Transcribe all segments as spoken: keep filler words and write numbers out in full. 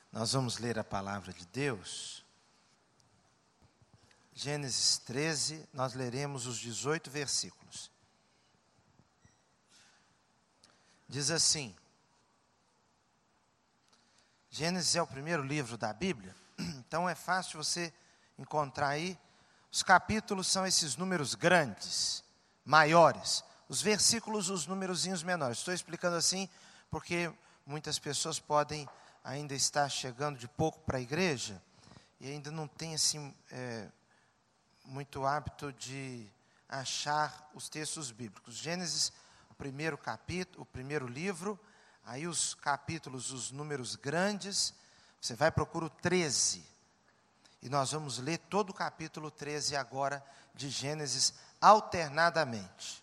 Nós vamos ler a palavra de Deus. Gênesis treze, nós leremos os dezoito versículos. Diz assim: Gênesis é o primeiro livro da Bíblia, então é fácil você encontrar aí. Os capítulos são esses números grandes, maiores. Os versículos, os númerozinhos menores. Estou explicando assim porque muitas pessoas podem ainda estar chegando de pouco para a igreja e ainda não tem assim, é, muito hábito de achar os textos bíblicos. Gênesis, o primeiro capítulo, o primeiro livro, aí os capítulos, os números grandes, você vai procurar o treze. E nós vamos ler todo o capítulo treze agora de Gênesis alternadamente.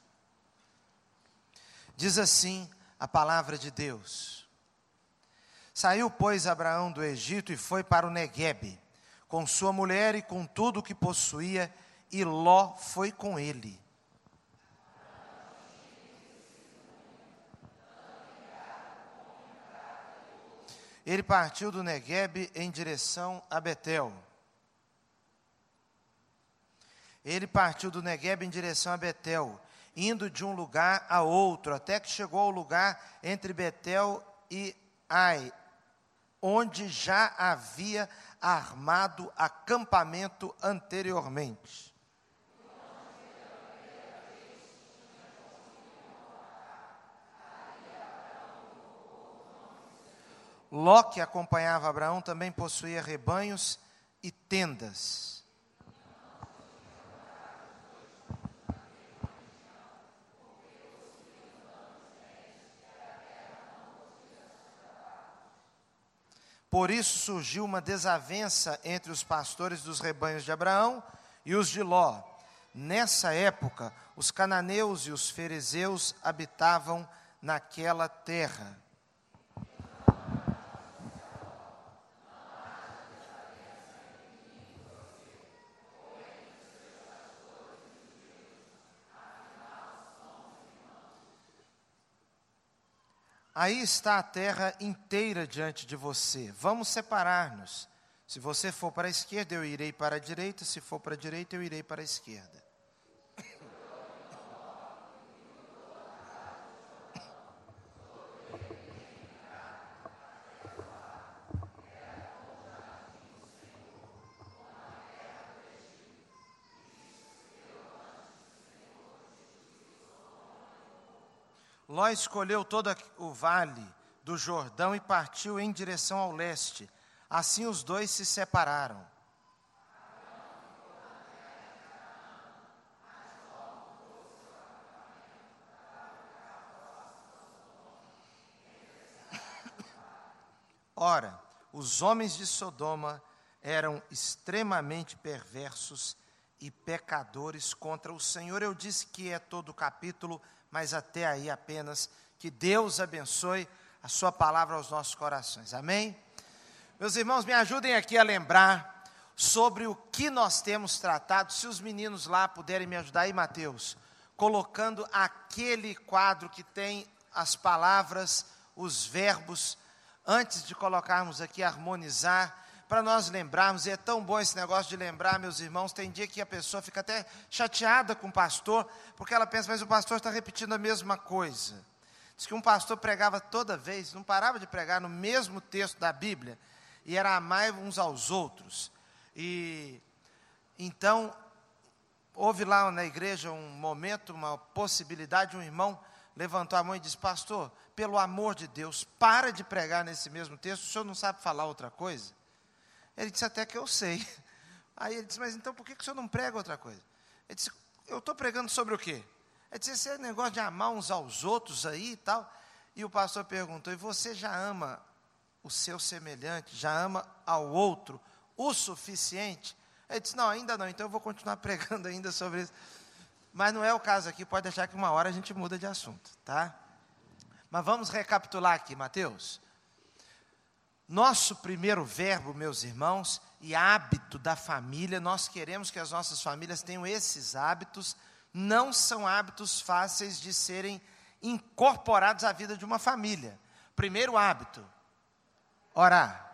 Diz assim a palavra de Deus: Saiu, pois, Abraão do Egito e foi para o Neguebe, com sua mulher e com tudo o que possuía, e Ló foi com ele. Ele partiu do Neguebe em direção a Betel. Ele partiu do Neguebe em direção a Betel, indo de um lugar a outro, até que chegou ao lugar entre Betel e Ai, onde já havia armado acampamento anteriormente. Ló, que acompanhava Abraão, também possuía rebanhos e tendas. Por isso surgiu uma desavença entre os pastores dos rebanhos de Abraão e os de Ló. Nessa época, os cananeus e os ferezeus habitavam naquela terra. Aí está a terra inteira diante de você. Vamos separar-nos. Se você for para a esquerda, eu irei para a direita. Se for para a direita, eu irei para a esquerda. Ló escolheu todo o vale do Jordão e partiu em direção ao leste. Assim os dois se separaram. Ora, os homens de Sodoma eram extremamente perversos e pecadores contra o Senhor. Eu disse que é todo o capítulo, mas até aí apenas. Que Deus abençoe a sua palavra aos nossos corações. Amém? Meus irmãos, me ajudem aqui a lembrar sobre o que nós temos tratado. Se os meninos lá puderem me ajudar aí, Mateus, colocando aquele quadro que tem as palavras, os verbos, antes de colocarmos aqui harmonizar, para nós lembrarmos. E é tão bom esse negócio de lembrar, meus irmãos. Tem dia que a pessoa fica até chateada com o pastor, porque ela pensa, mas o pastor está repetindo a mesma coisa. Diz que um pastor pregava toda vez, não parava de pregar no mesmo texto da Bíblia, e era amar uns aos outros. E então, houve lá na igreja um momento, uma possibilidade, um irmão levantou a mão e disse: pastor, pelo amor de Deus, para de pregar nesse mesmo texto, o senhor não sabe falar outra coisa? Ele disse: até que eu sei. Aí ele disse: mas então por que o senhor não prega outra coisa? Ele disse: eu estou pregando sobre o quê? Ele disse: esse negócio de amar uns aos outros aí e tal. E o pastor perguntou: e você já ama o seu semelhante, já ama ao outro o suficiente? Ele disse: não, ainda não, então eu vou continuar pregando ainda sobre isso. Mas não é o caso aqui, pode deixar que uma hora a gente muda de assunto, tá? Mas vamos recapitular aqui, Mateus. Nosso primeiro verbo, meus irmãos, e hábito da família, nós queremos que as nossas famílias tenham esses hábitos. Não são hábitos fáceis de serem incorporados à vida de uma família. Primeiro hábito, orar.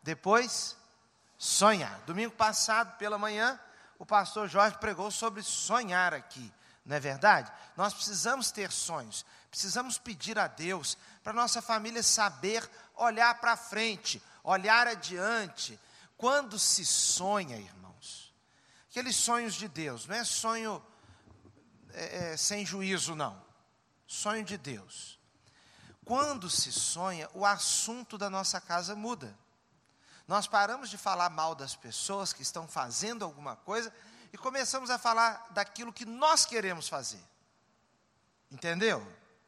Depois, sonhar. Domingo passado, pela manhã, o pastor Jorge pregou sobre sonhar aqui. Não é verdade? Nós precisamos ter sonhos. Precisamos pedir a Deus para nossa família saber olhar para frente, olhar adiante. Quando se sonha, irmãos, aqueles sonhos de Deus, não é sonho é, é, sem juízo, não. Sonho de Deus. Quando se sonha, o assunto da nossa casa muda. Nós paramos de falar mal das pessoas que estão fazendo alguma coisa e começamos a falar daquilo que nós queremos fazer. Entendeu?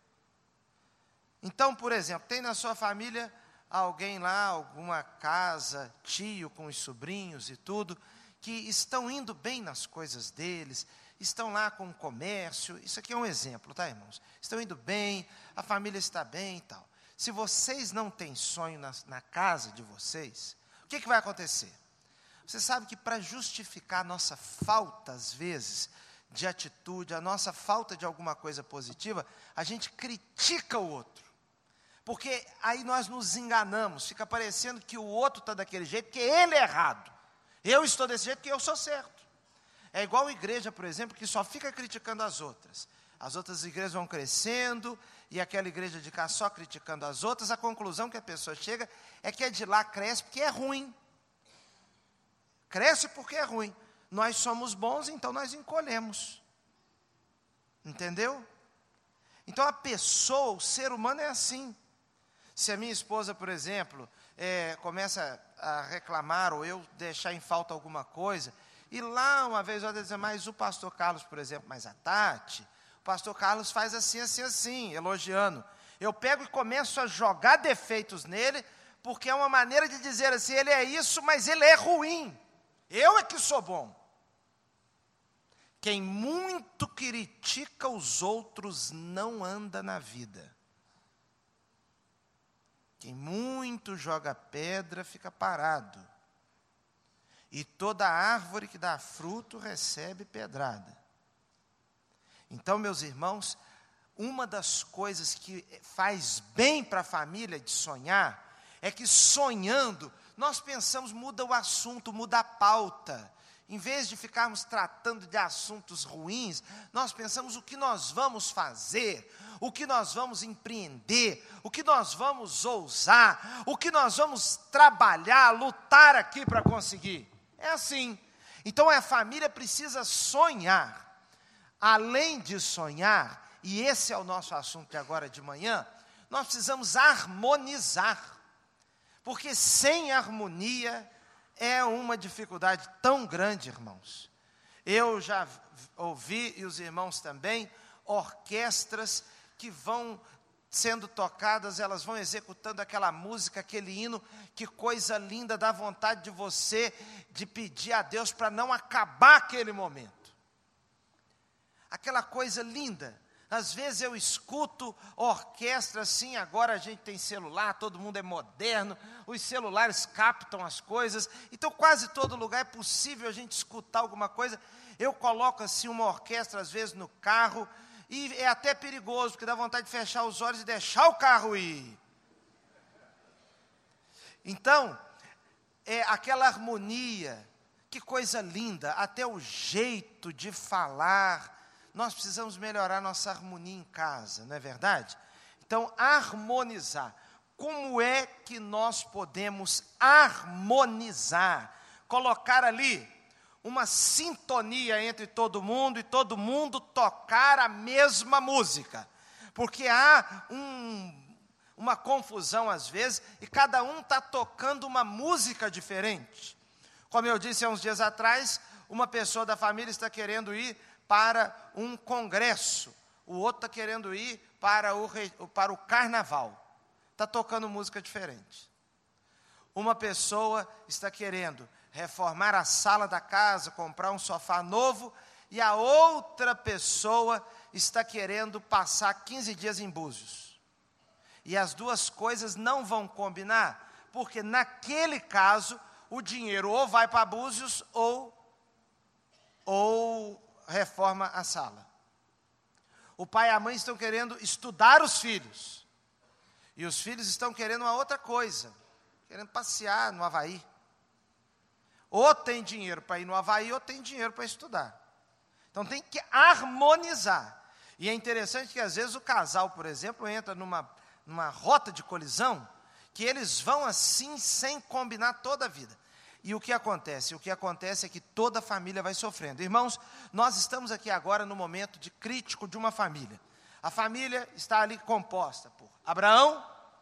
Então, por exemplo, tem na sua família alguém lá, alguma casa, tio com os sobrinhos e tudo, que estão indo bem nas coisas deles, estão lá com o comércio. Isso aqui é um exemplo, tá, irmãos? Estão indo bem, a família está bem e tal. Se vocês não têm sonho na, na casa de vocês, o que, que vai acontecer? Você sabe que para justificar a nossa falta, às vezes, de atitude, a nossa falta de alguma coisa positiva, a gente critica o outro. Porque aí nós nos enganamos, fica parecendo que o outro está daquele jeito, que ele é errado. Eu estou desse jeito, que eu sou certo. É igual a igreja, por exemplo, que só fica criticando as outras. As outras igrejas vão crescendo, e aquela igreja de cá só criticando as outras. A conclusão que a pessoa chega é que a de lá cresce porque é ruim. Cresce porque é ruim. Nós somos bons, então nós encolhemos. Entendeu? Então a pessoa, o ser humano é assim. Se a minha esposa, por exemplo, é, começa a reclamar, ou eu deixar em falta alguma coisa, e lá uma vez eu vou dizer, mas o pastor Carlos, por exemplo, mas a Tati, o pastor Carlos faz assim, assim, assim, elogiando. Eu pego e começo a jogar defeitos nele, porque é uma maneira de dizer assim, ele é isso, mas ele é ruim. Eu é que sou bom. Quem muito critica os outros não anda na vida. Quem muito joga pedra fica parado. E toda árvore que dá fruto recebe pedrada. Então, meus irmãos, uma das coisas que faz bem para a família de sonhar, é que sonhando, nós pensamos, muda o assunto, muda a pauta. Em vez de ficarmos tratando de assuntos ruins, nós pensamos o que nós vamos fazer, o que nós vamos empreender, o que nós vamos ousar, o que nós vamos trabalhar, lutar aqui para conseguir. É assim. Então a família precisa sonhar. Além de sonhar, e esse é o nosso assunto de agora de manhã, nós precisamos harmonizar. Porque sem harmonia é uma dificuldade tão grande, irmãos. Eu já ouvi, e os irmãos também, orquestras que vão sendo tocadas, elas vão executando aquela música, aquele hino, que coisa linda, dá vontade de você, de pedir a Deus para não acabar aquele momento. Aquela coisa linda. Às vezes eu escuto orquestra assim, agora a gente tem celular, todo mundo é moderno, os celulares captam as coisas, então quase todo lugar é possível a gente escutar alguma coisa. Eu coloco assim uma orquestra às vezes no carro, e é até perigoso, porque dá vontade de fechar os olhos e deixar o carro ir. Então, é aquela harmonia, que coisa linda, até o jeito de falar. Nós precisamos melhorar nossa harmonia em casa, não é verdade? Então, harmonizar. Como é que nós podemos harmonizar? Colocar ali uma sintonia entre todo mundo e todo mundo tocar a mesma música. Porque há um, uma confusão às vezes e cada um está tocando uma música diferente. Como eu disse há uns dias atrás, uma pessoa da família está querendo ir para um congresso, o outro está querendo ir para o, para o carnaval, está tocando música diferente. Uma pessoa está querendo reformar a sala da casa, comprar um sofá novo, e a outra pessoa está querendo passar quinze dias em Búzios. E as duas coisas não vão combinar, porque naquele caso, o dinheiro ou vai para Búzios ou, ou reforma a sala. O pai e a mãe estão querendo estudar os filhos. E os filhos estão querendo uma outra coisa. querendo passear no Havaí. Ou tem dinheiro para ir no Havaí, ou tem dinheiro para estudar. Então tem que harmonizar. E é interessante que às vezes o casal, por exemplo, entra numa, numa rota de colisão, que eles vão assim, sem combinar toda a vida. E o que acontece? O que acontece é que toda a família vai sofrendo. Irmãos, nós estamos aqui agora no momento de crítico de uma família. A família está ali composta por Abraão,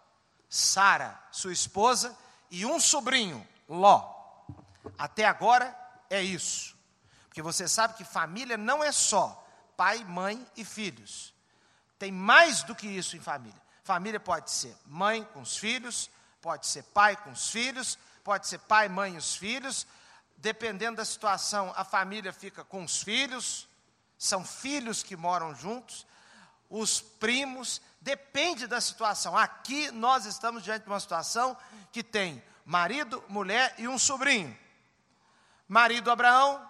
Sara, sua esposa, e um sobrinho, Ló. Até agora é isso. Porque você sabe que família não é só pai, mãe e filhos. Tem mais do que isso em família. Família pode ser mãe com os filhos, pode ser pai com os filhos, pode ser pai, mãe e os filhos. Dependendo da situação, a família fica com os filhos, são filhos que moram juntos, os primos, depende da situação. Aqui nós estamos diante de uma situação que tem marido, mulher e um sobrinho. Marido Abraão,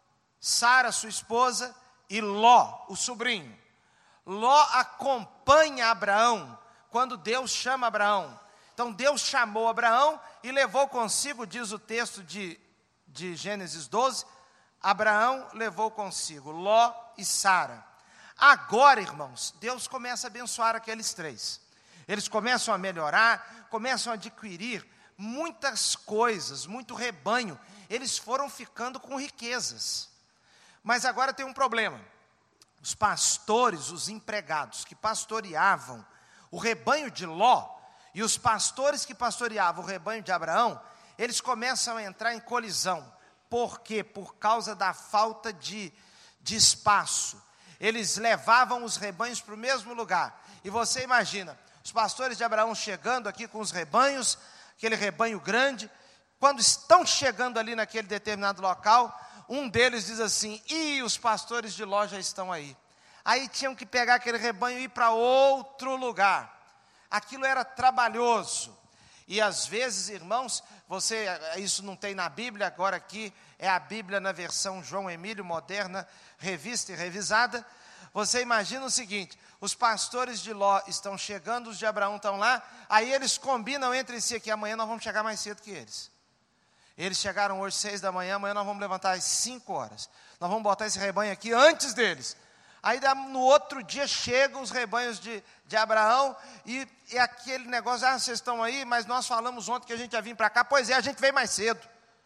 Sara, sua esposa, e Ló, o sobrinho. Ló acompanha Abraão quando Deus chama Abraão. Então Deus chamou Abraão e levou consigo, diz o texto de, de Gênesis doze, Abraão levou consigo Ló e Sara. Agora, irmãos, Deus começa a abençoar aqueles três. Eles começam a melhorar, começam a adquirir muitas coisas, muito rebanho. Eles foram ficando com riquezas. Mas agora tem um problema. Os pastores, os empregados que pastoreavam o rebanho de Ló e os pastores que pastoreavam o rebanho de Abraão, eles começam a entrar em colisão. Por quê? Por causa da falta de, de espaço. Eles levavam os rebanhos para o mesmo lugar. E você imagina, os pastores de Abraão chegando aqui com os rebanhos, aquele rebanho grande, quando estão chegando ali naquele determinado local, um deles diz assim, e os pastores de Ló já estão aí. Aí tinham que pegar aquele rebanho e ir para outro lugar. Aquilo era trabalhoso. E às vezes, irmãos, você, isso não tem na Bíblia, agora aqui é a Bíblia na versão João Emílio, moderna, revista e revisada. Você imagina o seguinte, os pastores de Ló estão chegando, os de Abraão estão lá, aí eles combinam entre si que amanhã nós vamos chegar mais cedo que eles. Eles chegaram hoje seis da manhã, amanhã nós vamos levantar às cinco horas. Nós vamos botar esse rebanho aqui antes deles. Aí no outro dia chegam os rebanhos de, de Abraão e, e aquele negócio, ah, vocês estão aí, mas nós falamos ontem que a gente ia vir para cá. Pois é, a gente veio mais cedo.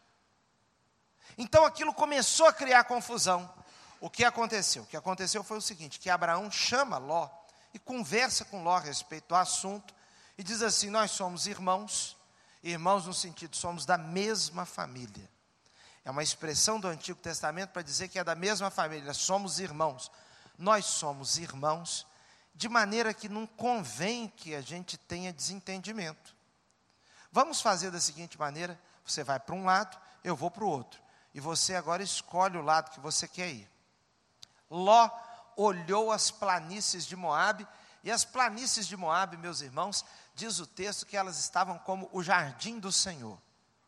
Então aquilo começou a criar confusão. O que aconteceu? O que aconteceu foi o seguinte, que Abraão chama Ló e conversa com Ló a respeito do assunto e diz assim, nós somos irmãos, irmãos no sentido, somos da mesma família. É uma expressão do Antigo Testamento para dizer que é da mesma família, somos irmãos. Nós somos irmãos, de maneira que não convém que a gente tenha desentendimento. Vamos fazer da seguinte maneira, você vai para um lado, eu vou para o outro. E você agora escolhe o lado que você quer ir. Ló olhou as planícies de Moabe, e as planícies de Moabe, meus irmãos, diz o texto que elas estavam como o jardim do Senhor.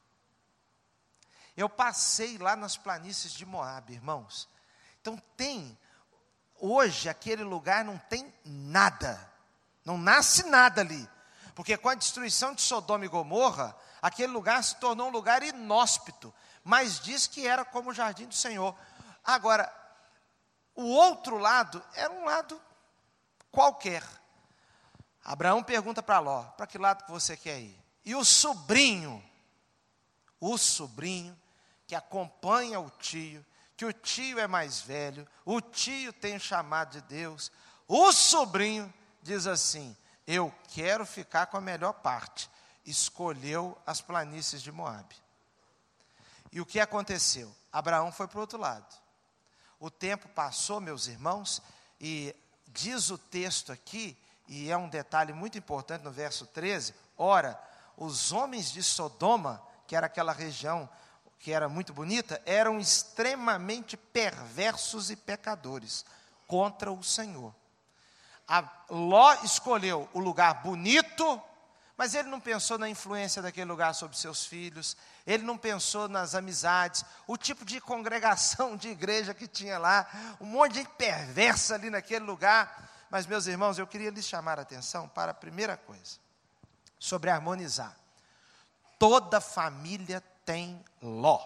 Eu passei lá nas planícies de Moabe, irmãos. Então tem, hoje aquele lugar não tem nada, não nasce nada ali. Porque com a destruição de Sodoma e Gomorra, aquele lugar se tornou um lugar inóspito, mas diz que era como o jardim do Senhor. Agora, o outro lado era um lado qualquer. Abraão pergunta para Ló, para que lado que você quer ir? E o sobrinho, o sobrinho que acompanha o tio, que o tio é mais velho, o tio tem o chamado de Deus, o sobrinho diz assim, eu quero ficar com a melhor parte. Escolheu as planícies de Moabe. E o que aconteceu? Abraão foi para o outro lado. O tempo passou, meus irmãos, e diz o texto aqui, e é um detalhe muito importante no verso treze, ora, os homens de Sodoma, que era aquela região que era muito bonita, eram extremamente perversos e pecadores contra o Senhor. A Ló escolheu o lugar bonito, mas ele não pensou na influência daquele lugar sobre seus filhos, ele não pensou nas amizades, o tipo de congregação de igreja que tinha lá, um monte de gente perversa ali naquele lugar. Mas, meus irmãos, eu queria lhes chamar a atenção para a primeira coisa, sobre harmonizar. toda família tem Ló.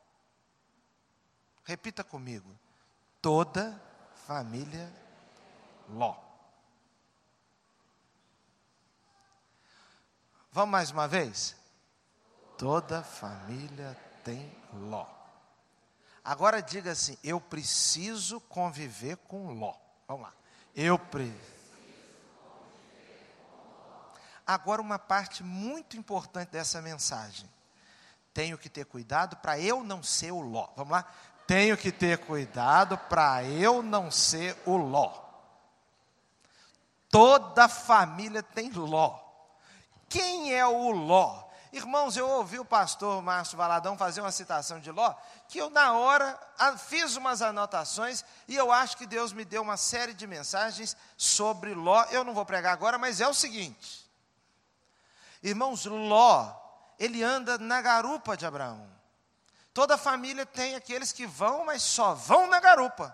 Repita comigo. Toda família Ló. Vamos mais uma vez? Toda família tem Ló. Agora diga assim: eu preciso conviver com Ló. Vamos lá. Eu preciso. Agora uma parte muito importante dessa mensagem. Tenho que ter cuidado para eu não ser o Ló. Vamos lá? Tenho que ter cuidado para eu não ser o Ló. Toda família tem Ló. Quem é o Ló? Irmãos, eu ouvi o pastor Márcio Valadão fazer uma citação de Ló, que eu na hora fiz umas anotações, e eu acho que Deus me deu uma série de mensagens sobre Ló. Eu não vou pregar agora, mas é o seguinte. Irmãos, Ló, ele anda na garupa de Abraão. Toda família tem aqueles que vão, mas só vão na garupa.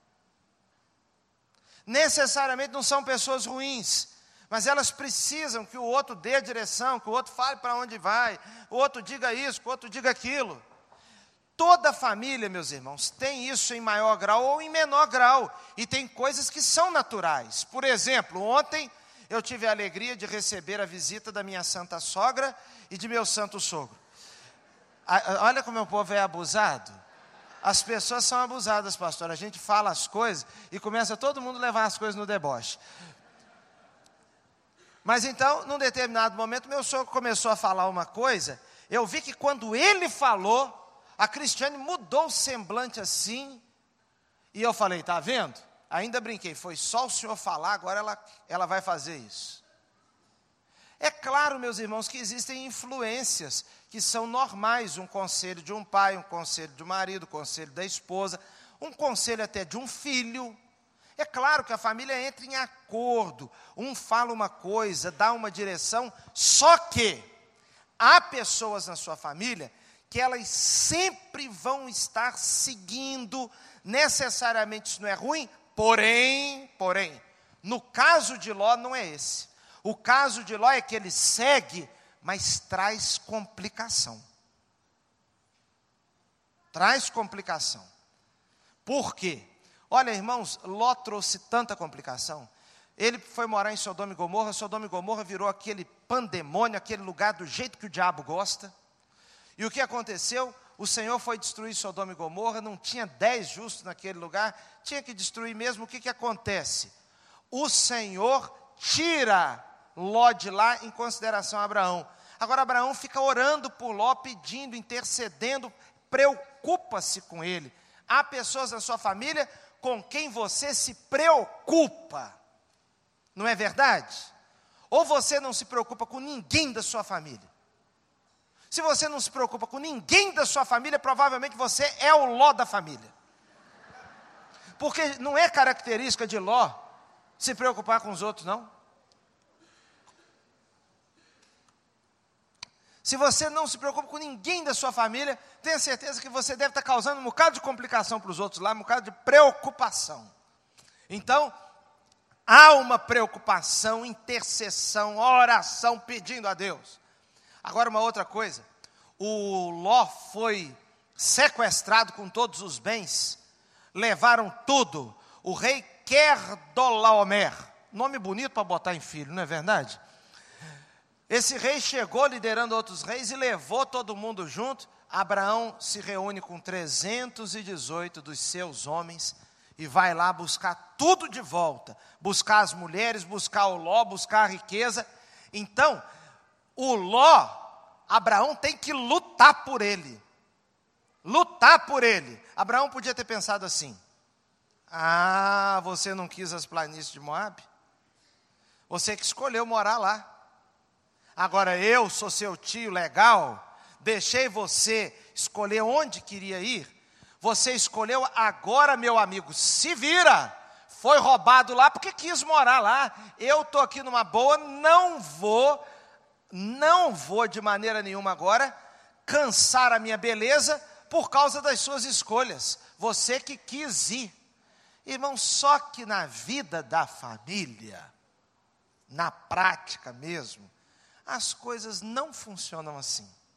Necessariamente não são pessoas ruins, mas elas precisam que o outro dê a direção, que o outro fale para onde vai, o outro diga isso, que o outro diga aquilo. Toda família, meus irmãos, tem isso em maior grau ou em menor grau, e tem coisas que são naturais. Por exemplo, ontem eu tive a alegria de receber a visita da minha santa sogra e de meu santo sogro. Olha como o povo é abusado. As pessoas são abusadas, pastor. A gente fala as coisas e começa todo mundo a levar as coisas no deboche. Mas então, num determinado momento, meu sogro começou a falar uma coisa. Eu vi que quando ele falou, a Cristiane mudou o semblante assim. E eu falei, tá vendo? Ainda brinquei, foi só o senhor falar, agora ela, ela vai fazer isso. É claro, meus irmãos, que existem influências que são normais. Um conselho de um pai, um conselho de um marido, um conselho da esposa, um conselho até de um filho. É claro que a família entra em acordo, um fala uma coisa, dá uma direção, só que há pessoas na sua família que elas sempre vão estar seguindo, necessariamente isso não é ruim, porém, porém, no caso de Ló não é esse. O caso de Ló é que ele segue, mas traz complicação. Traz complicação. Por quê? Olha, irmãos, Ló trouxe tanta complicação. Ele foi morar em Sodoma e Gomorra, Sodoma e Gomorra virou aquele pandemônio, aquele lugar do jeito que o diabo gosta. E o que aconteceu? O Senhor foi destruir Sodoma e Gomorra, não tinha dez justos naquele lugar, tinha que destruir mesmo. O que, que acontece? O Senhor tira Ló de lá em consideração a Abraão. Agora Abraão fica orando por Ló, pedindo, intercedendo, preocupa-se com ele. Há pessoas na sua família com quem você se preocupa, não é verdade? Ou você não se preocupa com ninguém da sua família? Se você não se preocupa com ninguém da sua família, provavelmente você é o Ló da família. Porque não é característica de Ló se preocupar com os outros, não. Se você não se preocupa com ninguém da sua família, tenha certeza que você deve estar causando um bocado de complicação para os outros lá, um bocado de preocupação. Então, há uma preocupação, intercessão, oração, pedindo a Deus. Agora uma outra coisa, o Ló foi sequestrado com todos os bens, levaram tudo. O rei Querdolaomer, nome bonito para botar em filho, não é verdade? Esse rei chegou liderando outros reis e levou todo mundo junto. Abraão se reúne com trezentos e dezoito dos seus homens e vai lá buscar tudo de volta. Buscar as mulheres, buscar o Ló, buscar a riqueza. Então, o Ló, Abraão tem que lutar por ele. Lutar por ele. Abraão podia ter pensado assim: ah, você não quis as planícies de Moabe? Você que escolheu morar lá. Agora eu sou seu tio legal, deixei você escolher onde queria ir. Você escolheu, agora meu amigo, se vira. Foi roubado lá porque quis morar lá. Eu estou aqui numa boa, não vou, não vou de maneira nenhuma agora cansar a minha beleza por causa das suas escolhas. Você que quis ir. Irmão, só que na vida da família, na prática mesmo, as coisas não funcionam assim.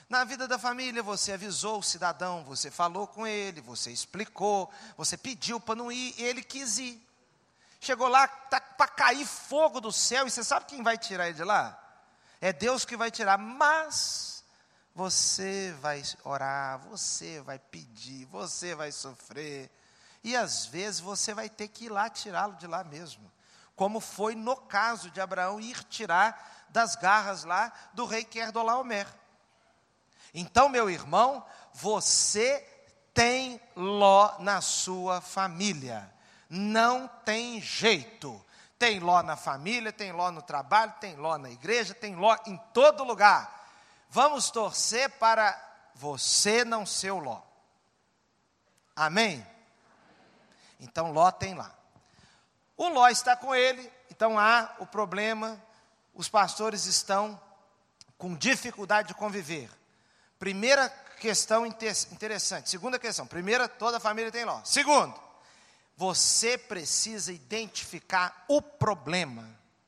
Na vida da família, você avisou o cidadão, você falou com ele, você explicou, você pediu para não ir, e ele quis ir. Chegou lá, está para cair fogo do céu, e você sabe quem vai tirar ele de lá? É Deus que vai tirar, mas você vai orar, você vai pedir, você vai sofrer, e às vezes você vai ter que ir lá tirá-lo de lá mesmo, como foi no caso de Abraão ir tirar das garras lá do rei Querdolaomer. Então, meu irmão, você tem Ló na sua família, não tem jeito. Tem Ló na família, tem Ló no trabalho, tem Ló na igreja, tem Ló em todo lugar. Vamos torcer para você não ser o Ló. Amém? Então Ló tem lá. O Ló está com ele, então há o problema, os pastores estão com dificuldade de conviver. Primeira questão interessante. Segunda questão. Primeira, toda a família tem Ló. Segundo, você precisa identificar o problema.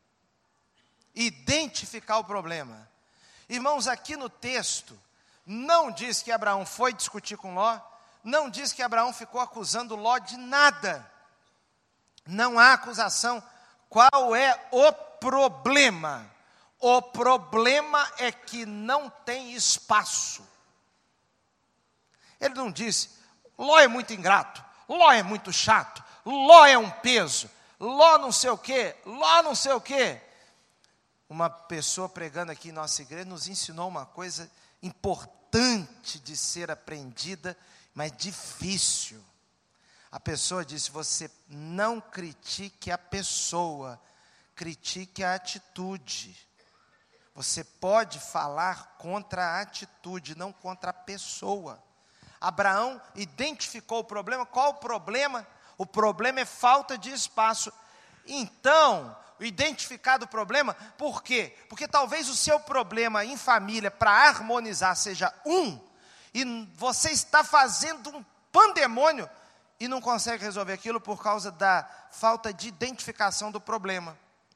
Identificar o problema. Irmãos, aqui no texto, não diz que Abraão foi discutir com Ló, não diz que Abraão ficou acusando Ló de nada. Não há acusação. Qual é o problema? O problema é que não tem espaço. Ele não disse, Ló é muito ingrato, Ló é muito chato, Ló é um peso, Ló não sei o quê, Ló não sei o quê. Uma pessoa pregando aqui em nossa igreja nos ensinou uma coisa importante de ser aprendida, mas difícil. A pessoa disse, você não critique a pessoa, critique a atitude. Você pode falar contra a atitude, não contra a pessoa. Abraão identificou o problema. Qual o problema? O problema é falta de espaço. Então, identificado o problema, por quê? Porque talvez o seu problema em família, para harmonizar, seja um, e você está fazendo um pandemônio, e não consegue resolver aquilo por causa da falta de identificação do problema.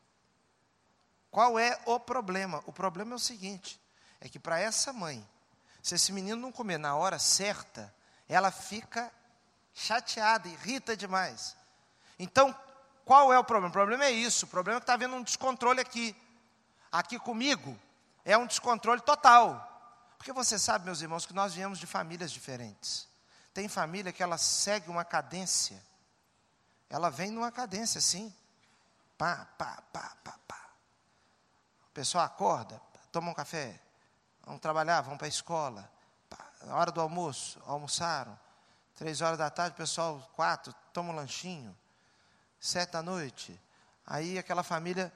Qual é o problema? O problema é o seguinte, é que para essa mãe, se esse menino não comer na hora certa, ela fica chateada, irrita demais. Então, qual é o problema? O problema é isso, o problema é que está havendo um descontrole aqui. Aqui comigo, é um descontrole total. Porque você sabe, meus irmãos, que nós viemos de famílias diferentes. Tem família que ela segue uma cadência. Ela vem numa cadência assim. Pá, pá, pá, pá, pá. O pessoal acorda, toma um café. Vão trabalhar, vão para a escola. Pá, na hora do almoço, almoçaram. Três horas da tarde, o pessoal, quatro, toma um lanchinho. Sete da noite. Aí aquela família,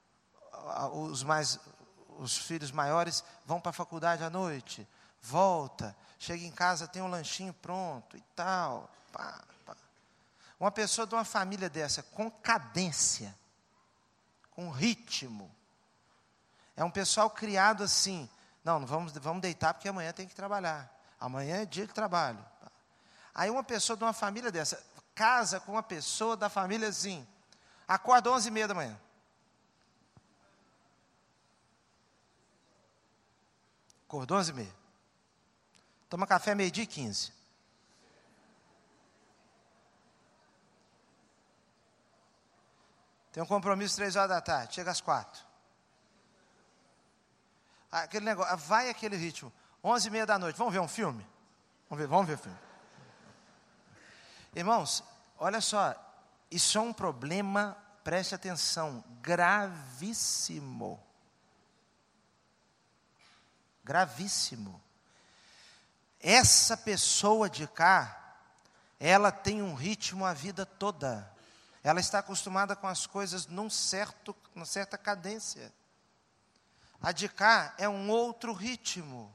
os, mais, os filhos maiores vão para a faculdade à noite. Volta, chega em casa, tem um lanchinho pronto e tal. Pá, pá. Uma pessoa de uma família dessa, com cadência, com ritmo, é um pessoal criado assim, não, não vamos, vamos deitar porque amanhã tem que trabalhar, amanhã é dia de trabalho. Aí uma pessoa de uma família dessa, casa com uma pessoa da família assim, acorda onze e meia da manhã. Acordou onze e meia. Toma café meio-dia e quinze. Tem um compromisso três horas da tarde, chega às quatro. Aquele negócio, vai aquele ritmo. Onze e meia da noite, vamos ver um filme? Vamos ver, vamos ver o filme. Irmãos, olha só, isso é um problema, preste atenção, gravíssimo. Gravíssimo. Essa pessoa de cá, ela tem um ritmo a vida toda. Ela está acostumada com as coisas num certo, numa certa cadência. A de cá é um outro ritmo.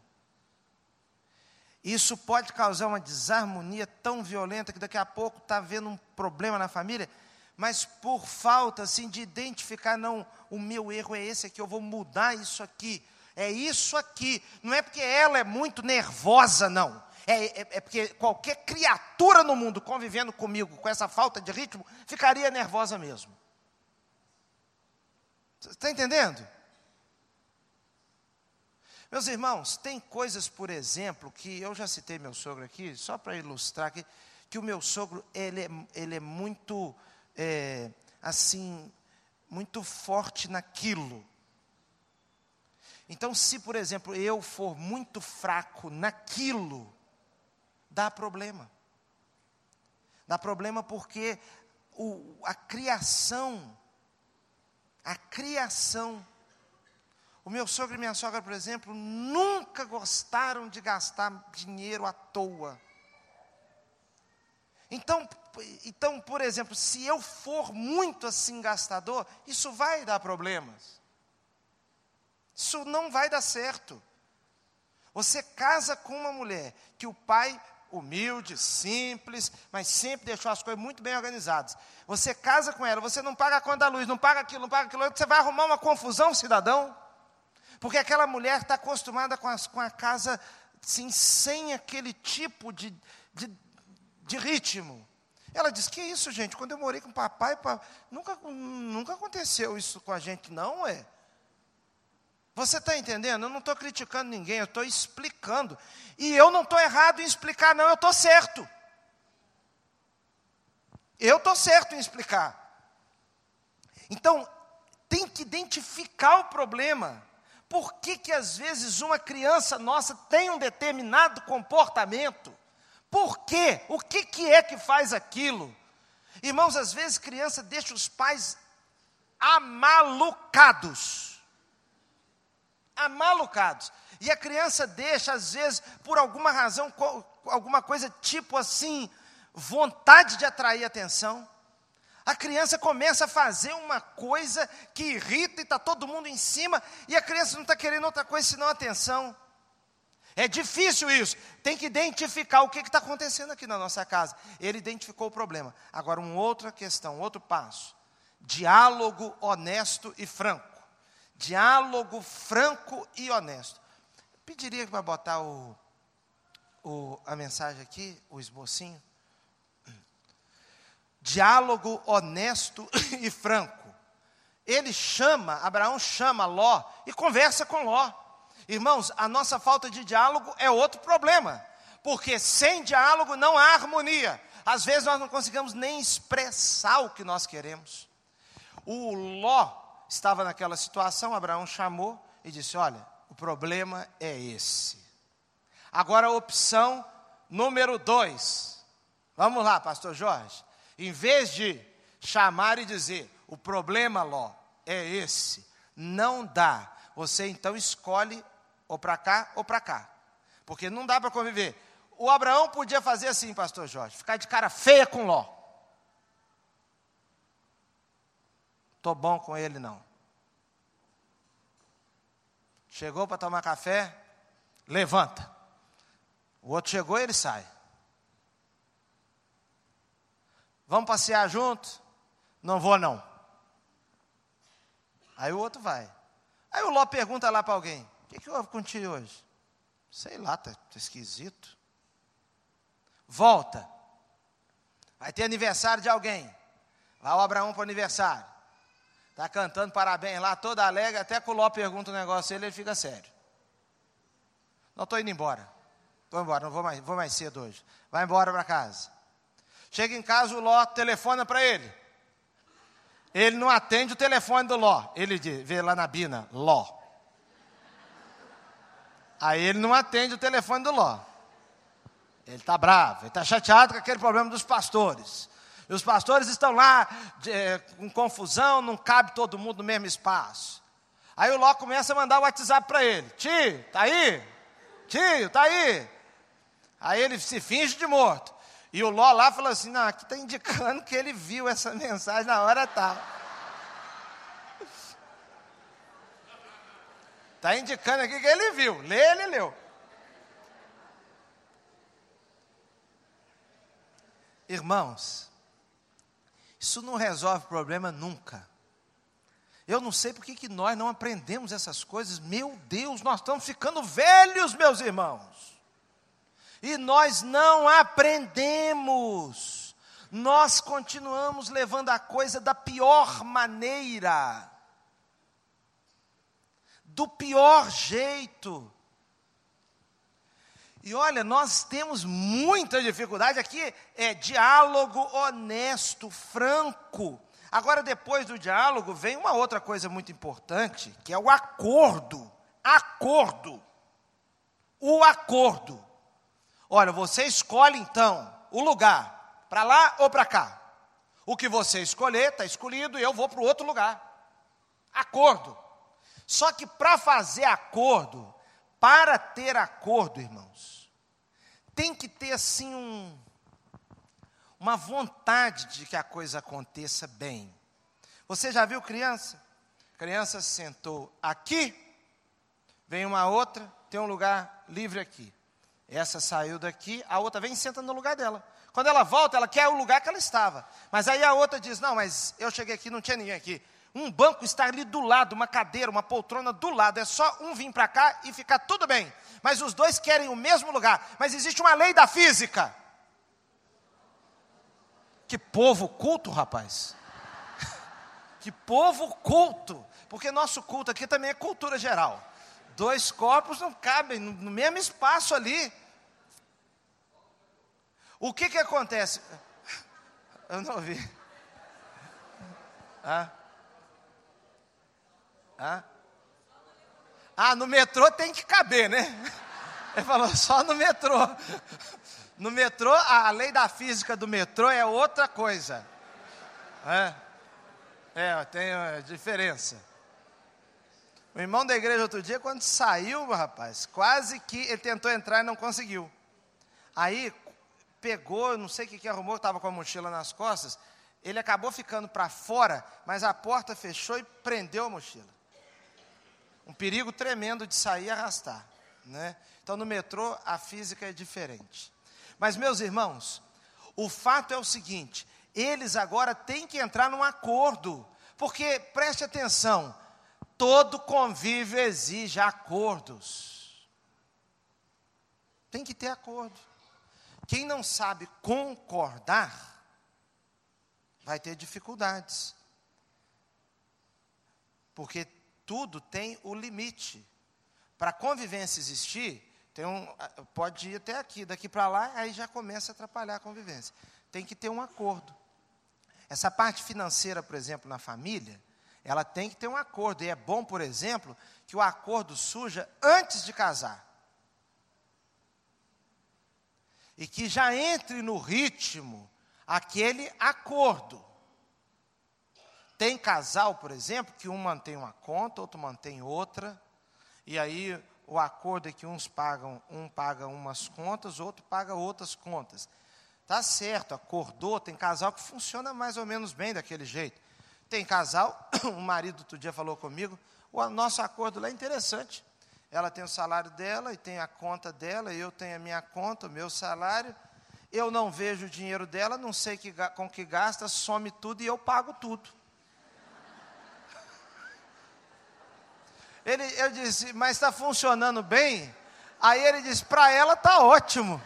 Isso pode causar uma desarmonia tão violenta que daqui a pouco está havendo um problema na família, mas por falta assim, de identificar, não, o meu erro é esse aqui, eu vou mudar isso aqui. É isso aqui, não é porque ela é muito nervosa, não. É, é, é porque qualquer criatura no mundo convivendo comigo com essa falta de ritmo, ficaria nervosa mesmo. Você está entendendo? Meus irmãos, tem coisas, por exemplo, que eu já citei meu sogro aqui, só para ilustrar aqui, que o meu sogro, ele é, ele é muito, é, assim, muito forte naquilo. Então, se, por exemplo, eu for muito fraco naquilo, dá problema. Dá problema porque o, a criação, a criação, o meu sogro e minha sogra, por exemplo, nunca gostaram de gastar dinheiro à toa. Então, então, por exemplo, se eu for muito assim gastador, isso vai dar problemas. Isso não vai dar certo. Você casa com uma mulher que o pai, humilde, simples, mas sempre deixou as coisas muito bem organizadas. Você casa com ela, você não paga a conta da luz, não paga aquilo, não paga aquilo, você vai arrumar uma confusão, cidadão. Porque aquela mulher está acostumada com, as, com a casa assim, sem aquele tipo de, de, de ritmo. Ela diz, que isso, gente? Quando eu morei com o papai, papai nunca, nunca aconteceu isso com a gente, não é? Você está entendendo? Eu não estou criticando ninguém, eu estou explicando. E eu não estou errado em explicar, não, eu estou certo. Eu estou certo em explicar. Então, tem que identificar o problema. Por que que às vezes uma criança nossa tem um determinado comportamento? Por quê? O que que é que faz aquilo? Irmãos, às vezes criança deixa os pais amalucados. Amalucados. E a criança deixa, às vezes, por alguma razão, alguma coisa tipo assim, vontade de atrair atenção. A criança começa a fazer uma coisa que irrita e está todo mundo em cima, e a criança não está querendo outra coisa senão atenção. É difícil isso, tem que identificar o que está acontecendo aqui na nossa casa. Ele identificou o problema. Agora, uma outra questão, outro passo. Diálogo honesto e franco. Diálogo franco e honesto. Pediria para botar o, o, a mensagem aqui, o esbocinho. Diálogo honesto e franco. Ele chama, Abraão chama Ló e conversa com Ló. Irmãos, a nossa falta de diálogo é outro problema, porque sem diálogo não há harmonia. Às vezes nós não conseguimos nem expressar o que nós queremos. O Ló estava naquela situação, Abraão chamou e disse, olha, o problema é esse. Agora a opção número dois. Vamos lá, pastor Jorge. Em vez de chamar e dizer, o problema, Ló, é esse, não dá. Você então escolhe ou para cá ou para cá. Porque não dá para conviver. O Abraão podia fazer assim, pastor Jorge, ficar de cara feia com Ló. Estou bom com ele não. Chegou para tomar café, levanta. O outro chegou e ele sai. Vamos passear juntos? Não vou não. Aí o outro vai. Aí o Ló pergunta lá para alguém, o que, que houve contigo hoje? Sei lá, está tá esquisito. Volta. Vai ter aniversário de alguém. Vai o Abraão para o aniversário. Está cantando parabéns lá, toda alegre, até que o Ló pergunta um negócio a ele, ele fica sério. Não, estou indo embora. Estou embora, não vou mais, vou mais cedo hoje. Vai embora para casa. Chega em casa, o Ló telefona para ele. Ele não atende o telefone do Ló. Ele diz, vê lá na Bina, Ló. Aí ele não atende o telefone do Ló. Ele está bravo, ele está chateado com aquele problema dos pastores. E os pastores estão lá de, é, com confusão, não cabe todo mundo no mesmo espaço. Aí o Ló começa a mandar o WhatsApp para ele. Tio, tá aí? Tio, tá aí? Aí ele se finge de morto. E o Ló lá falou assim, não, aqui está indicando que ele viu essa mensagem na hora tal. Está indicando aqui que ele viu. Lê, ele leu. Irmãos, isso não resolve problema nunca. Eu não sei por que que nós não aprendemos essas coisas. Meu Deus, nós estamos ficando velhos, meus irmãos. E nós não aprendemos. Nós continuamos levando a coisa da pior maneira. Do pior jeito. E olha, nós temos muita dificuldade aqui, é diálogo honesto, franco. Agora, depois do diálogo, vem uma outra coisa muito importante, que é o acordo. Acordo. O acordo. Olha, você escolhe então o lugar, para lá ou para cá. O que você escolher, está escolhido, e eu vou para o outro lugar. Acordo. Só que para fazer acordo, para ter acordo, irmãos, tem que ter assim um, uma vontade de que a coisa aconteça bem. Você já viu criança? Criança se sentou aqui, vem uma outra, tem um lugar livre aqui. Essa saiu daqui, a outra vem e senta no lugar dela. Quando ela volta, ela quer o lugar que ela estava. Mas aí a outra diz, não, mas eu cheguei aqui, não tinha ninguém aqui. Um banco está ali do lado, uma cadeira, uma poltrona do lado. É só um vir para cá e ficar tudo bem. Mas os dois querem o mesmo lugar. Mas existe uma lei da física. Que povo culto, rapaz. Que povo culto. Porque nosso culto aqui também é cultura geral. Dois corpos não cabem no mesmo espaço ali. O que que acontece? Eu não ouvi. Ah? Ah? Ah, no metrô tem que caber, né? Ele falou, só no metrô. No metrô, a lei da física do metrô é outra coisa. É, é tem a diferença. O irmão da igreja outro dia, quando saiu, rapaz, quase que ele tentou entrar e não conseguiu. Aí, pegou, não sei o que que arrumou, estava com a mochila nas costas, ele acabou ficando para fora, mas a porta fechou e prendeu a mochila. Um perigo tremendo de sair e arrastar, né? Então, no metrô, a física é diferente. Mas, meus irmãos, o fato é o seguinte, eles agora têm que entrar num acordo, porque, preste atenção, todo convívio exige acordos. Tem que ter acordo. Quem não sabe concordar, vai ter dificuldades. Porque tudo tem o limite. Para a convivência existir, tem um, pode ir até aqui, daqui para lá, aí já começa a atrapalhar a convivência. Tem que ter um acordo. Essa parte financeira, por exemplo, na família, ela tem que ter um acordo. E é bom, por exemplo, que o acordo surja antes de casar. E que já entre no ritmo aquele acordo. Tem casal, por exemplo, que um mantém uma conta, outro mantém outra, e aí o acordo é que uns pagam, um paga umas contas, outro paga outras contas. Tá certo, acordou, tem casal que funciona mais ou menos bem daquele jeito. Tem casal, o marido outro dia falou comigo, o nosso acordo lá é interessante. Ela tem o salário dela e tem a conta dela, eu tenho a minha conta, o meu salário. Eu não vejo o dinheiro dela, não sei que, com que gasta, some tudo e eu pago tudo. Ele, eu disse, mas está funcionando bem? Aí ele disse, para ela está ótimo.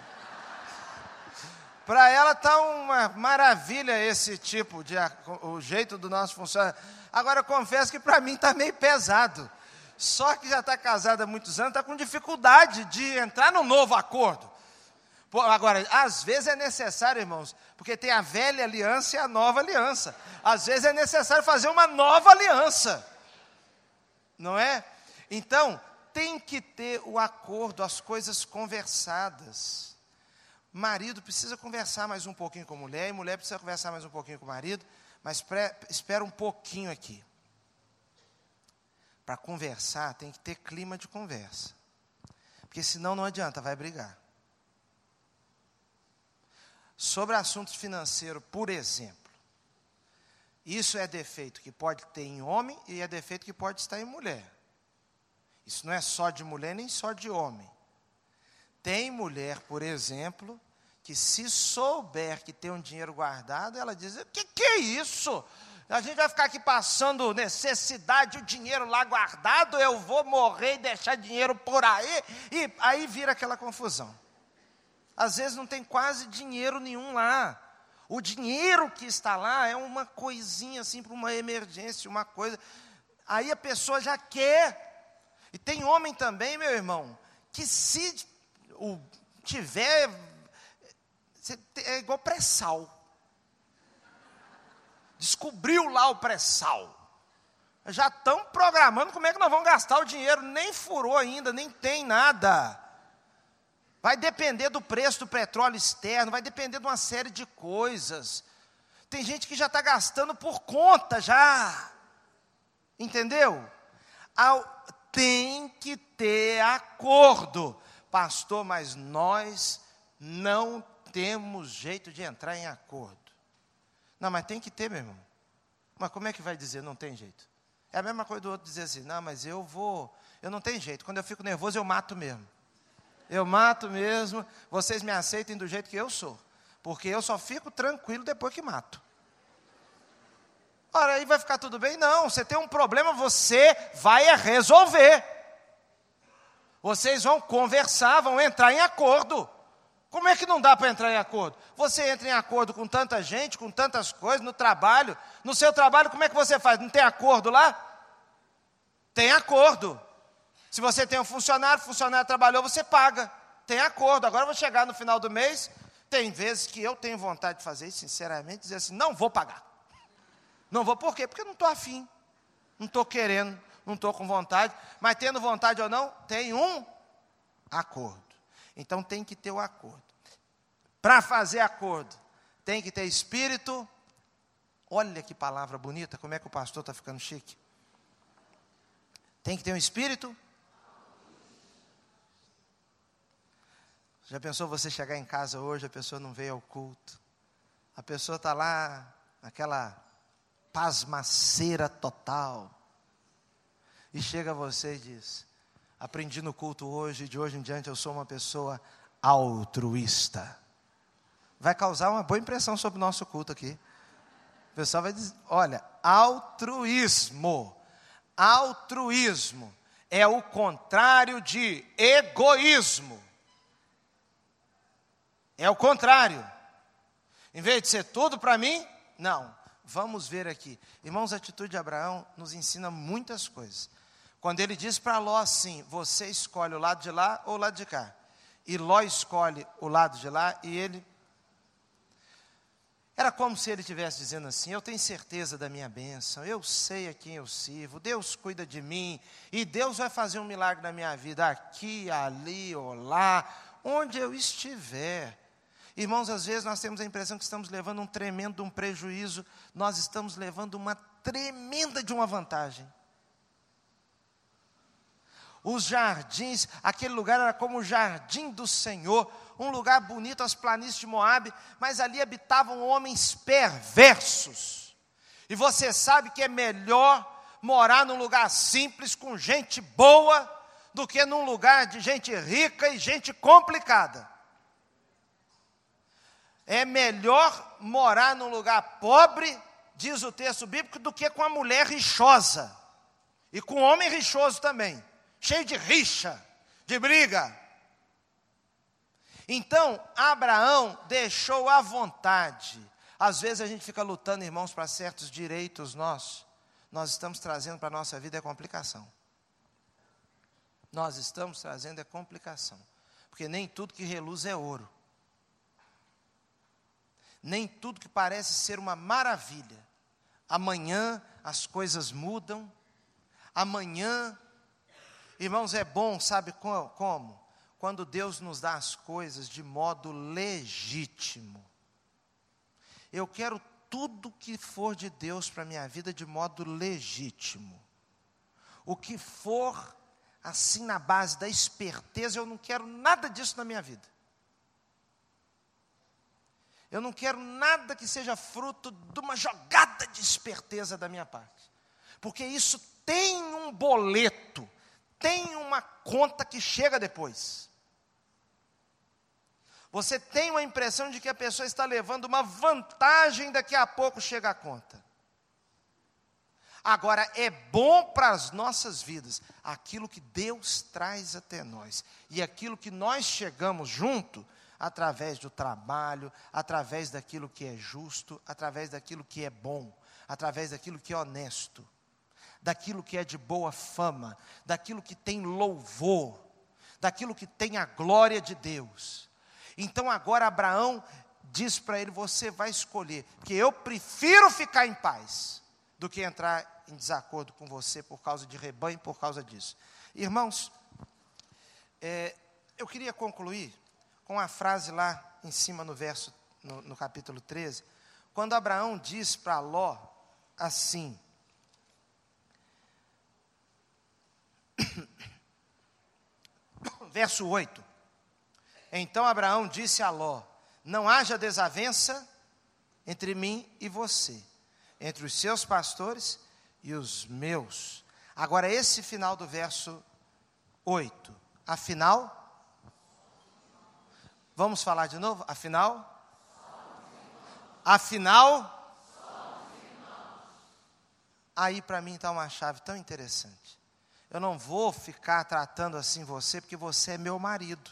Para ela está uma maravilha esse tipo de, o jeito do nosso funcionamento. Agora, eu confesso que para mim está meio pesado. Só que já está casada há muitos anos, está com dificuldade de entrar num novo acordo. Pô, agora, às vezes é necessário, irmãos, porque tem a velha aliança e a nova aliança. Às vezes é necessário fazer uma nova aliança. Não é? Então, tem que ter o acordo, as coisas conversadas. Marido precisa conversar mais um pouquinho com a mulher, e mulher precisa conversar mais um pouquinho com o marido, mas pré, espera um pouquinho aqui. Para conversar, tem que ter clima de conversa. Porque senão não adianta, vai brigar. Sobre assuntos financeiros, por exemplo, isso é defeito que pode ter em homem e é defeito que pode estar em mulher. Isso não é só de mulher nem só de homem. Tem mulher, por exemplo, que se souber que tem um dinheiro guardado, ela diz, o que, que é isso? A gente vai ficar aqui passando necessidade, o dinheiro lá guardado, eu vou morrer e deixar dinheiro por aí, e aí vira aquela confusão. Às vezes não tem quase dinheiro nenhum lá. O dinheiro que está lá é uma coisinha assim para uma emergência, uma coisa. Aí a pessoa já quer. E tem homem também, meu irmão, que se o tiver, é igual pré-sal. Descobriu lá o pré-sal. Já estão programando como é que nós vamos gastar o dinheiro. Nem furou ainda, nem tem nada. Vai depender do preço do petróleo externo, vai depender de uma série de coisas. Tem gente que já está gastando por conta já. Entendeu? Tem que ter acordo. Pastor, mas nós não temos jeito de entrar em acordo. Não, mas tem que ter, meu irmão. Mas como é que vai dizer não tem jeito? É a mesma coisa do outro dizer assim, não, mas eu vou, eu não tenho jeito. Quando eu fico nervoso, eu mato mesmo. Eu mato mesmo, vocês me aceitem do jeito que eu sou. Porque eu só fico tranquilo depois que mato. Ora, aí vai ficar tudo bem? Não, você tem um problema, você vai resolver. Vocês vão conversar, vão entrar em acordo. Como é que não dá para entrar em acordo? Você entra em acordo com tanta gente, com tantas coisas, no trabalho. No seu trabalho, como é que você faz? Não tem acordo lá? Tem acordo. Se você tem um funcionário, o funcionário trabalhou, você paga. Tem acordo. Agora eu vou chegar no final do mês, tem vezes que eu tenho vontade de fazer isso, sinceramente, dizer assim, não vou pagar. Não vou, por quê? Porque eu não estou afim, não estou querendo, não estou com vontade, mas tendo vontade ou não, tem um acordo. Então tem que ter o acordo. Para fazer acordo, tem que ter espírito. Olha que palavra bonita, como é que o pastor está ficando chique. Tem que ter um espírito. Já pensou você chegar em casa hoje, a pessoa não veio ao culto. A pessoa está lá, aquela pasmaceira total. E chega você e diz, aprendi no culto hoje, de hoje em diante eu sou uma pessoa altruísta. Vai causar uma boa impressão sobre o nosso culto aqui. O pessoal vai dizer, olha, altruísmo. Altruísmo é o contrário de egoísmo. É o contrário. Em vez de ser tudo para mim, não. Vamos ver aqui. Irmãos, a atitude de Abraão nos ensina muitas coisas. Quando ele diz para Ló assim, você escolhe o lado de lá ou o lado de cá. E Ló escolhe o lado de lá e ele... Era como se ele estivesse dizendo assim, eu tenho certeza da minha bênção, eu sei a quem eu sirvo, Deus cuida de mim, e Deus vai fazer um milagre na minha vida, aqui, ali ou lá, onde eu estiver. Irmãos, às vezes nós temos a impressão que estamos levando um tremendo um prejuízo, nós estamos levando uma tremenda de uma vantagem. Os jardins, aquele lugar era como o jardim do Senhor, um lugar bonito, as planícies de Moabe, mas ali habitavam homens perversos. E você sabe que é melhor morar num lugar simples, com gente boa, do que num lugar de gente rica e gente complicada. É melhor morar num lugar pobre, diz o texto bíblico, do que com a mulher rixosa. E com o homem rixoso também. Cheio de rixa, de briga. Então, Abraão deixou à vontade. Às vezes a gente fica lutando, irmãos, para certos direitos nossos. Nós estamos trazendo para a nossa vida é complicação. Nós estamos trazendo é complicação. Porque nem tudo que reluz é ouro. Nem tudo que parece ser uma maravilha. Amanhã as coisas mudam. Amanhã... Irmãos, é bom, sabe como? Quando Deus nos dá as coisas de modo legítimo. Eu quero tudo que for de Deus para a minha vida de modo legítimo. O que for assim na base da esperteza, eu não quero nada disso na minha vida. Eu não quero nada que seja fruto de uma jogada de esperteza da minha parte. Porque isso tem um boleto. Tem uma conta que chega depois. Você tem uma impressão de que a pessoa está levando uma vantagem, daqui a pouco chega a conta. Agora, é bom para as nossas vidas, aquilo que Deus traz até nós, e aquilo que nós chegamos junto, através do trabalho, através daquilo que é justo, através daquilo que é bom, através daquilo que é honesto, daquilo que é de boa fama, daquilo que tem louvor, daquilo que tem a glória de Deus. Então agora Abraão diz para ele, você vai escolher, porque eu prefiro ficar em paz, do que entrar em desacordo com você, por causa de rebanho, por causa disso. Irmãos, é, eu queria concluir com a frase lá em cima no verso, no, no capítulo treze, quando Abraão diz para Ló, assim, verso oito, então Abraão disse a Ló, não haja desavença entre mim e você, entre os seus pastores e os meus. Agora esse final do verso oito, afinal, vamos falar de novo, afinal, afinal, aí para mim está uma chave tão interessante. Eu não vou ficar tratando assim você, porque você é meu marido.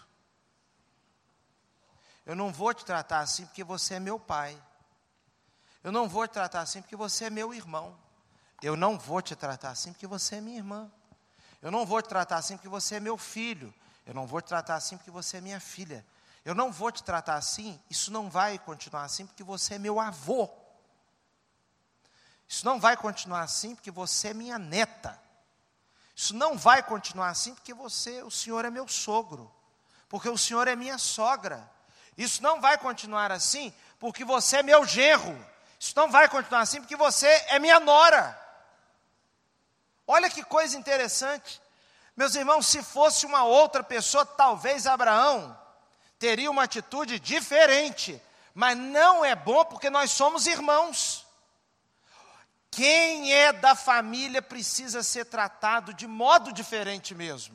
Eu não vou te tratar assim, porque você é meu pai. Eu não vou te tratar assim, porque você é meu irmão. Eu não vou te tratar assim, porque você é minha irmã. Eu não vou te tratar assim, porque você é meu filho. Eu não vou te tratar assim, porque você é minha filha. Eu não vou te tratar assim, isso não vai continuar assim, porque você é meu avô. Isso não vai continuar assim, porque você é minha neta. Isso não vai continuar assim, porque você, o senhor é meu sogro. Porque o senhor é minha sogra. Isso não vai continuar assim, porque você é meu genro. Isso não vai continuar assim, porque você é minha nora. Olha que coisa interessante. Meus irmãos, se fosse uma outra pessoa, talvez Abraão teria uma atitude diferente. Mas não é bom, porque nós somos irmãos. Quem é da família precisa ser tratado de modo diferente mesmo.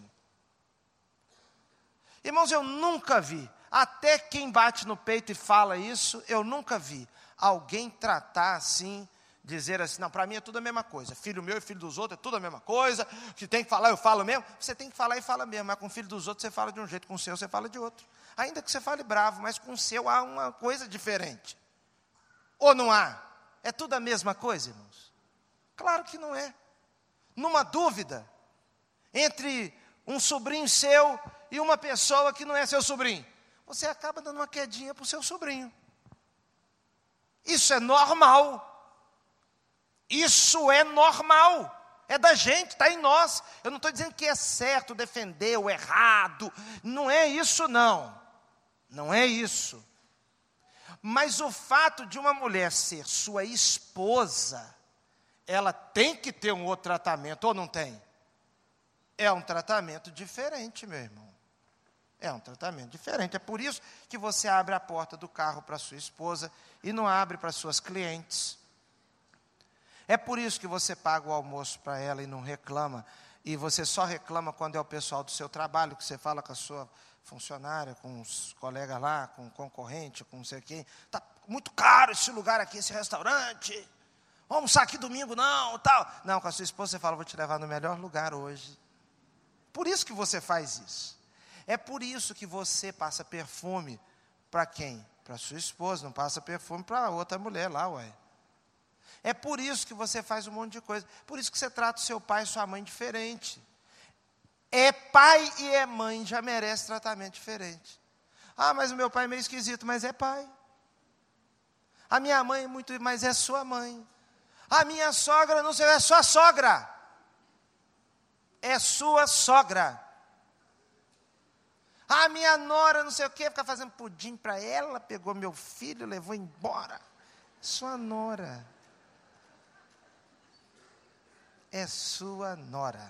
Irmãos, eu nunca vi, até quem bate no peito e fala isso, eu nunca vi alguém tratar assim, dizer assim, não, para mim é tudo a mesma coisa, filho meu e filho dos outros é tudo a mesma coisa, se tem que falar eu falo mesmo, você tem que falar e fala mesmo, mas com o filho dos outros você fala de um jeito, com o seu você fala de outro, ainda que você fale bravo, mas com o seu há uma coisa diferente, ou não há? É tudo a mesma coisa, irmãos? Claro que não é. Numa dúvida entre um sobrinho seu e uma pessoa que não é seu sobrinho, você acaba dando uma quedinha para o seu sobrinho. Isso é normal. Isso é normal. É da gente, está em nós. Eu não estou dizendo que é certo defender o errado. Não é isso, não. Não é isso. Mas o fato de uma mulher ser sua esposa, ela tem que ter um outro tratamento, ou não tem? É um tratamento diferente, meu irmão. É um tratamento diferente. É por isso que você abre a porta do carro para sua esposa e não abre para suas clientes. É por isso que você paga o almoço para ela e não reclama. E você só reclama quando é o pessoal do seu trabalho, que você fala com a sua funcionária, com os colegas lá, com o concorrente, com não sei quem. Está muito caro esse lugar aqui, esse restaurante. Vamos almoçar aqui domingo, não, tal. Não, com a sua esposa você fala, vou te levar no melhor lugar hoje. Por isso que você faz isso. É por isso que você passa perfume para quem? Para sua esposa, não passa perfume para outra mulher lá, ué. É por isso que você faz um monte de coisa. Por isso que você trata o seu pai e sua mãe diferente. É pai e é mãe, já merece tratamento diferente. Ah, mas o meu pai é meio esquisito, mas é pai. A minha mãe é muito, mas é sua mãe. A minha sogra, não sei, é sua sogra. É sua sogra. A minha nora, não sei o quê, fica fazendo pudim para ela, pegou meu filho, levou embora. Sua nora. É sua nora.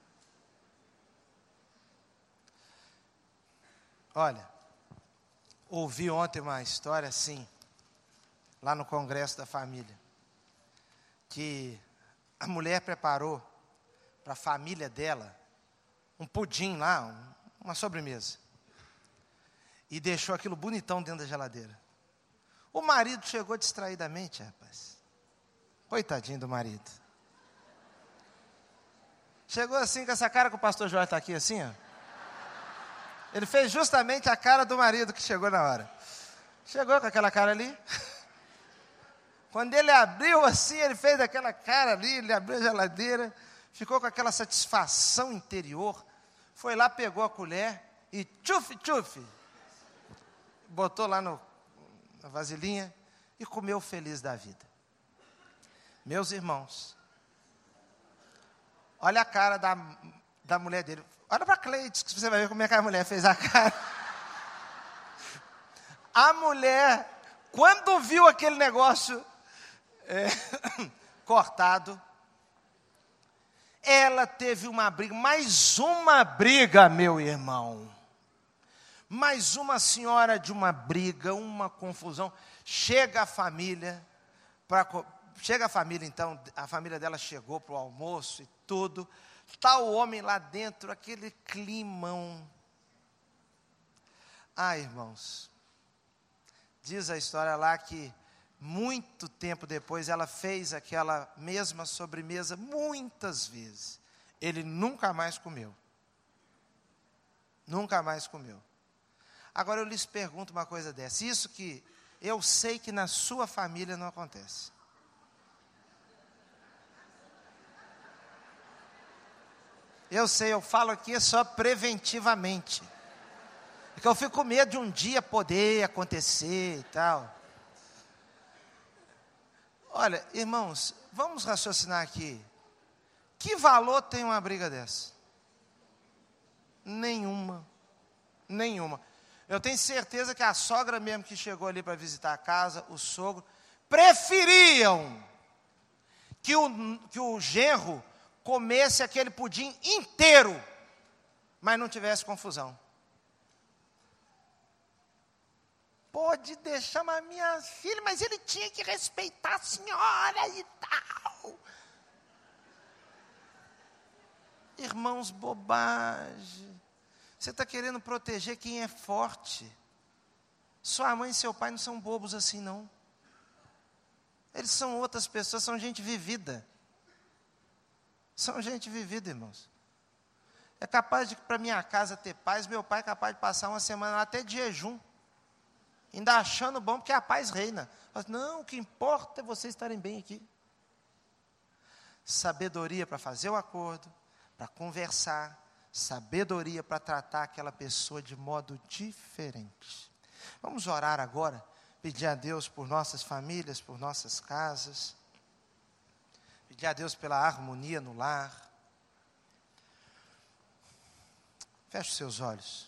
Olha, ouvi ontem uma história assim, lá no Congresso da Família, que a mulher preparou para a família dela um pudim lá, um, uma sobremesa, e deixou aquilo bonitão dentro da geladeira. O marido chegou distraidamente, rapaz. Coitadinho do marido. Chegou assim com essa cara que o pastor Jorge está aqui assim, ó. Ele fez justamente a cara do marido que chegou na hora. Chegou com aquela cara ali. Quando ele abriu assim, ele fez aquela cara ali, ele abriu a geladeira, ficou com aquela satisfação interior, foi lá, pegou a colher e tchuf, tchuf, botou lá no, na vasilhinha e comeu feliz da vida. Meus irmãos, olha a cara da, da mulher dele. Olha para a Cleide, que você vai ver como é que a mulher fez a cara. A mulher, quando viu aquele negócio é, cortado, ela teve uma briga, mais uma briga, meu irmão. Mais uma senhora de uma briga, uma confusão. Chega a família, pra, chega a família então, a família dela chegou para o almoço e tudo. Está o homem lá dentro, aquele climão. Ah, irmãos, diz a história lá que muito tempo depois ela fez aquela mesma sobremesa muitas vezes. Ele nunca mais comeu. Nunca mais comeu. Agora eu lhes pergunto uma coisa dessa. Isso que eu sei que na sua família não acontece. Eu sei, eu falo aqui só preventivamente. Porque eu fico com medo de um dia poder acontecer e tal. Olha, irmãos, vamos raciocinar aqui. Que valor tem uma briga dessa? Nenhuma. Nenhuma. Eu tenho certeza que a sogra mesmo que chegou ali para visitar a casa, o sogro, preferiam que o, que o genro comesse aquele pudim inteiro, mas não tivesse confusão. Pode deixar, mas minha filha, mas ele tinha que respeitar a senhora e tal. Irmãos, bobagem. Você está querendo proteger quem é forte. Sua mãe e seu pai não são bobos assim, não. Eles são outras pessoas, são gente vivida. São gente vivida, irmãos. É capaz de, para minha casa ter paz, meu pai é capaz de passar uma semana lá até de jejum. Ainda achando bom, porque a paz reina. Mas, não, o que importa é vocês estarem bem aqui. Sabedoria para fazer o acordo, para conversar, sabedoria para tratar aquela pessoa de modo diferente. Vamos orar agora, pedir a Deus por nossas famílias, por nossas casas, pedir a Deus pela harmonia no lar. Feche seus olhos.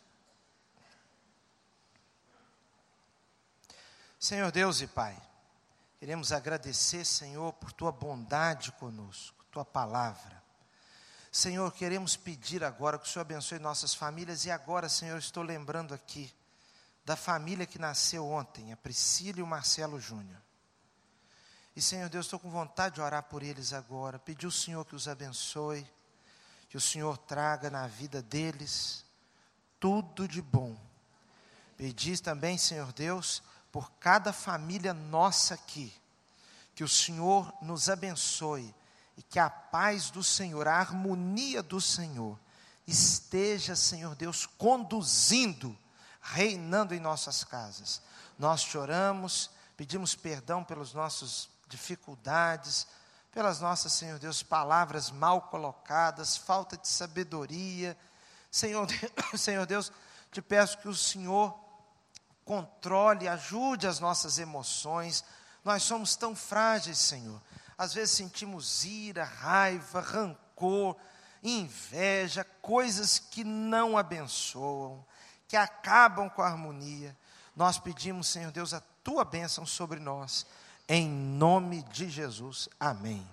Senhor Deus e Pai, queremos agradecer, Senhor, por Tua bondade conosco, Tua palavra. Senhor, queremos pedir agora que o Senhor abençoe nossas famílias. E agora, Senhor, estou lembrando aqui da família que nasceu ontem, a Priscila e o Marcelo Júnior. E, Senhor Deus, estou com vontade de orar por eles agora. Pedir ao Senhor que os abençoe, que o Senhor traga na vida deles tudo de bom. Pedir também, Senhor Deus, por cada família nossa aqui, que o Senhor nos abençoe e que a paz do Senhor, a harmonia do Senhor, esteja, Senhor Deus, conduzindo, reinando em nossas casas. Nós choramos, pedimos perdão pelas nossas dificuldades, pelas nossas, Senhor Deus, palavras mal colocadas, falta de sabedoria. Senhor Deus, Senhor Deus, te peço que o Senhor controle, ajude as nossas emoções. Nós somos tão frágeis, Senhor. Às vezes sentimos ira, raiva, rancor, inveja, coisas que não abençoam, que acabam com a harmonia. Nós pedimos, Senhor Deus, a Tua bênção sobre nós. Em nome de Jesus. Amém.